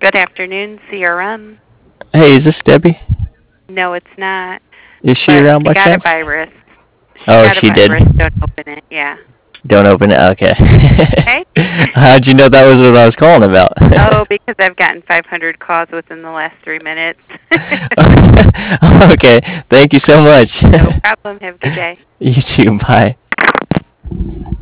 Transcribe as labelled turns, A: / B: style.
A: Good afternoon, CRM.
B: Hey, is this Debbie?
A: No, it's not.
B: Is she
A: But
B: around
A: she
B: by
A: got a
B: chance?
A: virus. She
B: Oh,
A: got a
B: she did.
A: virus. Don't open it. Yeah.
B: Don't open it. Okay.
A: Okay?
B: How'd you know that was what I was calling about?
A: Oh, because I've gotten 500 calls within the last 3 minutes.
B: Okay. Thank you so much.
A: No problem. Have a good day.
B: You too. Bye.